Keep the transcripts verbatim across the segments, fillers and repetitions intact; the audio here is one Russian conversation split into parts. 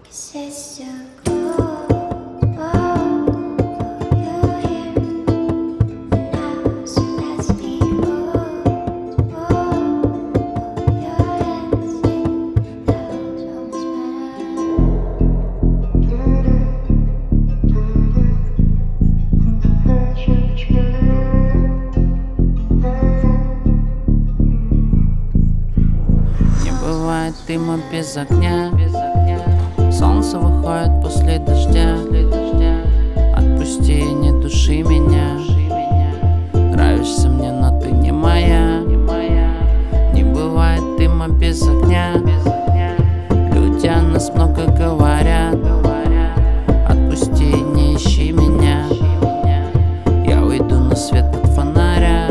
Бывает дыма без огня, солнце выходит после дождя. Отпусти, не души меня. Нравишься мне, но ты не моя. Не бывает дыма без огня. Люди о нас много говорят. Отпусти, не ищи меня. Я уйду на свет от фонаря.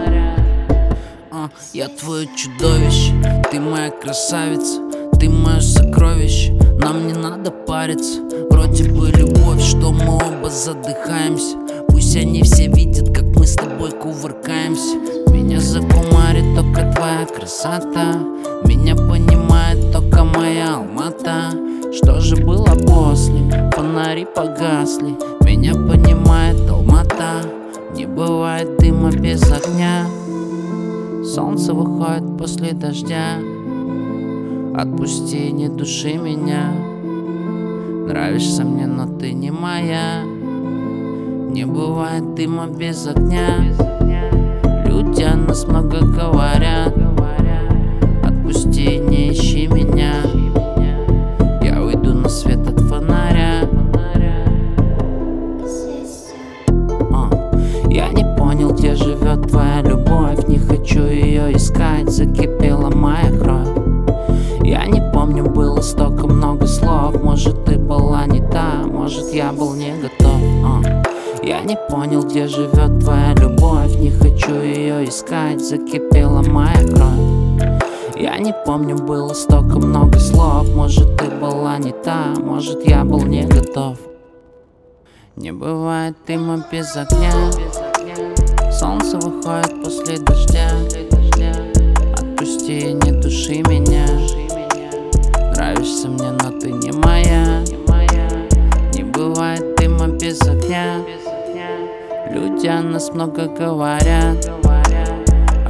Я твое чудовище, ты моя красавица, ты мое сокровище. Нам не надо париться, вроде бы любовь, что мы оба задыхаемся. Пусть они все видят, как мы с тобой кувыркаемся. Меня закумарит только твоя красота, меня понимает только моя Алмата. Что же было после? Фонари погасли, меня понимает Алмата. Не бывает дыма без огня, солнце выходит после дождя. Отпусти, не души меня. Нравишься мне, но ты не моя. Не бывает дыма без огня. Люди о нас много говорят. Отпусти, не ищи меня. Я уйду на свет от фонаря. Я не понял, где живет твоя любовь. Не хочу ее искать, закипела моя кровь. Я не помню, было столько много слов. Может, ты была не та, может, я был не готов. uh. Я не понял, где живет твоя любовь. Не хочу ее искать, закипела моя кровь. Я не помню, было столько много слов. Может, ты была не та, может, я был не готов. Не бывает дыма без огня, солнце выходит после дождя. Отпусти, не души меня. Нравишься мне, но ты не моя. Не бывает дыма без огня. Люди о нас много говорят.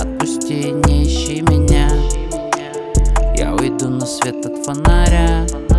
Отпусти, не ищи меня. Я уйду на свет от фонаря.